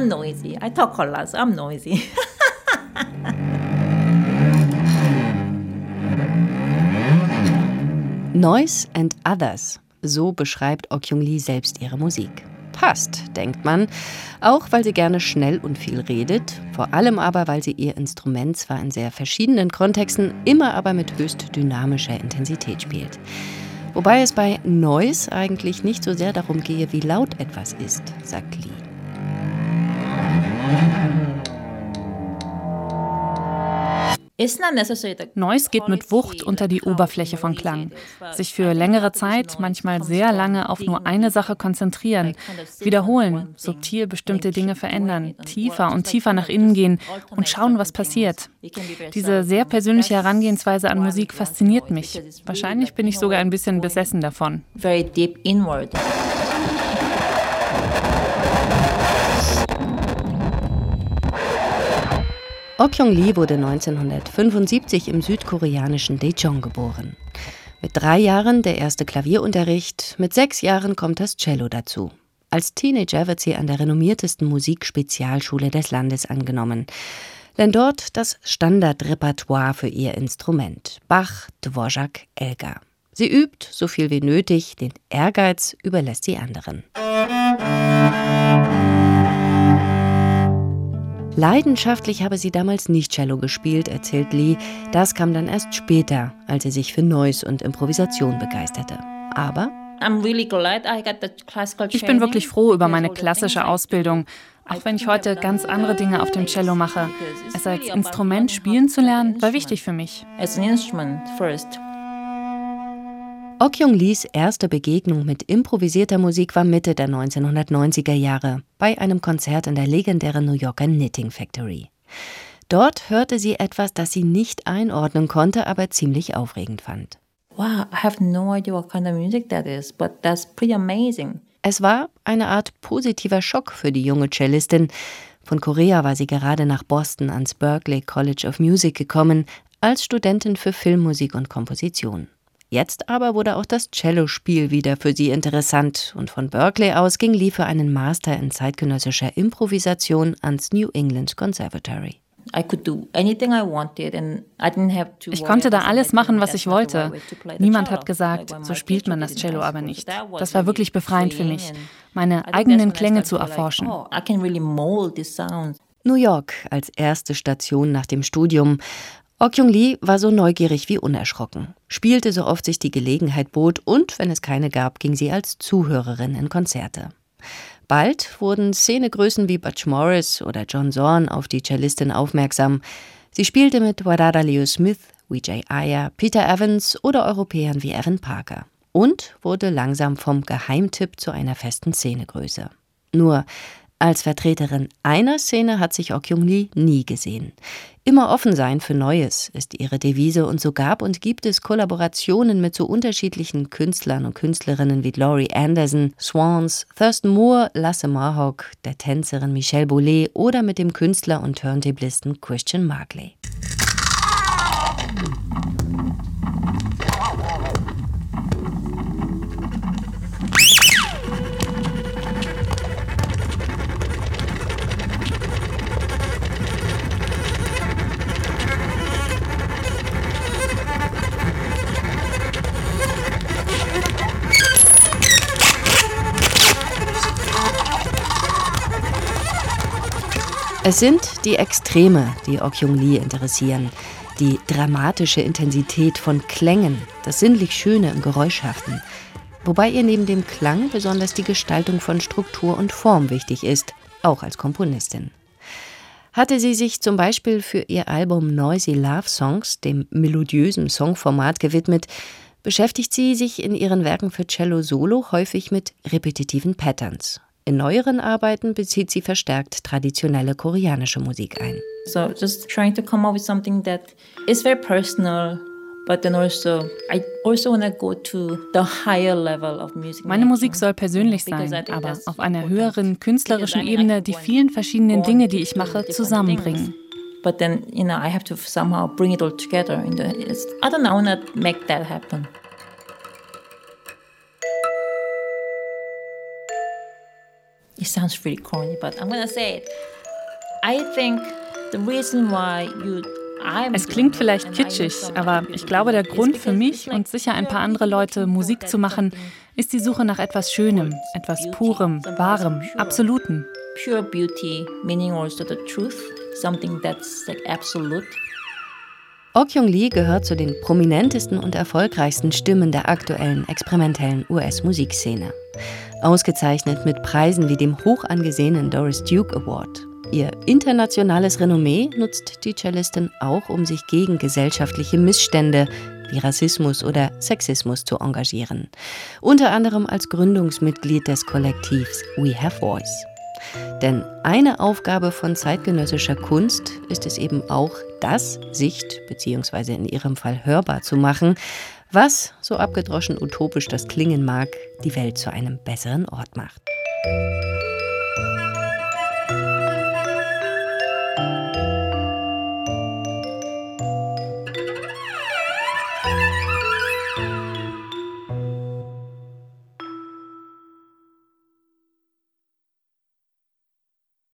I'm noisy. I talk a lot, so I'm noisy. Noise and Others, so beschreibt Ok Young Lee selbst ihre Musik. Passt, denkt man, auch weil sie gerne schnell und viel redet, vor allem aber, weil sie ihr Instrument zwar in sehr verschiedenen Kontexten, immer aber mit höchst dynamischer Intensität spielt. Wobei es bei Noise eigentlich nicht so sehr darum gehe, wie laut etwas ist, sagt Lee. Noise geht mit Wucht unter die Oberfläche von Klang. Sich für längere Zeit, manchmal sehr lange, auf nur eine Sache konzentrieren, wiederholen, subtil bestimmte Dinge verändern, tiefer und tiefer nach innen gehen und schauen, was passiert. Diese sehr persönliche Herangehensweise an Musik fasziniert mich. Wahrscheinlich bin ich sogar ein bisschen besessen davon. Very deep inward. Ok Young Lee wurde 1975 im südkoreanischen Daejeon geboren. Mit 3 Jahren der erste Klavierunterricht, mit 6 Jahren kommt das Cello dazu. Als Teenager wird sie an der renommiertesten Musikspezialschule des Landes angenommen. Lernt dort das Standardrepertoire für ihr Instrument, Bach, Dvorak, Elgar. Sie übt so viel wie nötig, den Ehrgeiz überlässt sie anderen. Leidenschaftlich habe sie damals nicht Cello gespielt, erzählt Lee. Das kam dann erst später, als sie sich für Noise und Improvisation begeisterte. Aber ich bin wirklich froh über meine klassische Ausbildung, auch wenn ich heute ganz andere Dinge auf dem Cello mache. Es als Instrument spielen zu lernen, war wichtig für mich. Ok Young Lees erste Begegnung mit improvisierter Musik war Mitte der 1990er Jahre bei einem Konzert in der legendären New Yorker Knitting Factory. Dort hörte sie etwas, das sie nicht einordnen konnte, aber ziemlich aufregend fand. Wow, I have no idea what kind of music that is, but that's pretty amazing. Es war eine Art positiver Schock für die junge Cellistin. Von Korea war sie gerade nach Boston ans Berklee College of Music gekommen, als Studentin für Filmmusik und Komposition. Jetzt aber wurde auch das Cellospiel wieder für sie interessant und von Berklee aus ging Lee für einen Master in zeitgenössischer Improvisation ans New England Conservatory. Ich konnte da alles machen, was ich wollte. Niemand hat gesagt, so spielt man das Cello aber nicht. Das war wirklich befreiend für mich, meine eigenen Klänge zu erforschen. New York als erste Station nach dem Studium. Ok Young Lee war so neugierig wie unerschrocken, spielte so oft sich die Gelegenheit bot und, wenn es keine gab, ging sie als Zuhörerin in Konzerte. Bald wurden Szenegrößen wie Butch Morris oder John Zorn auf die Cellistin aufmerksam. Sie spielte mit Wadada Leo Smith, Vijay Iyer, Peter Evans oder Europäern wie Evan Parker und wurde langsam vom Geheimtipp zu einer festen Szenegröße. Nur als Vertreterin einer Szene hat sich Ok Young Lee nie gesehen. Immer offen sein für Neues ist ihre Devise und so gab und gibt es Kollaborationen mit so unterschiedlichen Künstlern und Künstlerinnen wie Laurie Anderson, Swans, Thurston Moore, Lasse Marhawk, der Tänzerin Michelle Boulez oder mit dem Künstler und Turntablisten Christian Markley. Es sind die Extreme, die Ok Young Lee interessieren. Die dramatische Intensität von Klängen, das sinnlich Schöne im Geräuschhaften. Wobei ihr neben dem Klang besonders die Gestaltung von Struktur und Form wichtig ist, auch als Komponistin. Hatte sie sich zum Beispiel für ihr Album Noisy Love Songs, dem melodiösen Songformat, gewidmet, beschäftigt sie sich in ihren Werken für Cello Solo häufig mit repetitiven Patterns. In neueren Arbeiten bezieht sie verstärkt traditionelle koreanische Musik ein. So just trying to come up with something that is very personal, but then also I also want to go to the higher level of music. Meine Musik soll persönlich sein, aber auf einer höheren künstlerischen Ebene die vielen verschiedenen Dinge, die ich mache, zusammenbringen. But then, I have to somehow bring it all together. I don't know, I want to make that happen. It sounds really corny, but I'm gonna say it. I think the reason why Es klingt vielleicht kitschig, aber ich glaube, der Grund für mich und sicher ein paar andere Leute, Musik zu machen, ist die Suche nach etwas Schönem, etwas Purem, Wahrem, Absoluten. Pure beauty, meaning also the truth, something that's like absolute. Ok-Young Lee gehört zu den prominentesten und erfolgreichsten Stimmen der aktuellen experimentellen US-Musikszene. Ausgezeichnet mit Preisen wie dem hoch angesehenen Doris Duke Award. Ihr internationales Renommee nutzt die Cellistin auch, um sich gegen gesellschaftliche Missstände wie Rassismus oder Sexismus zu engagieren. Unter anderem als Gründungsmitglied des Kollektivs We Have Voice. Denn eine Aufgabe von zeitgenössischer Kunst ist es eben auch, das sicht- bzw. in ihrem Fall hörbar zu machen, was, so abgedroschen utopisch das klingen mag, die Welt zu einem besseren Ort macht.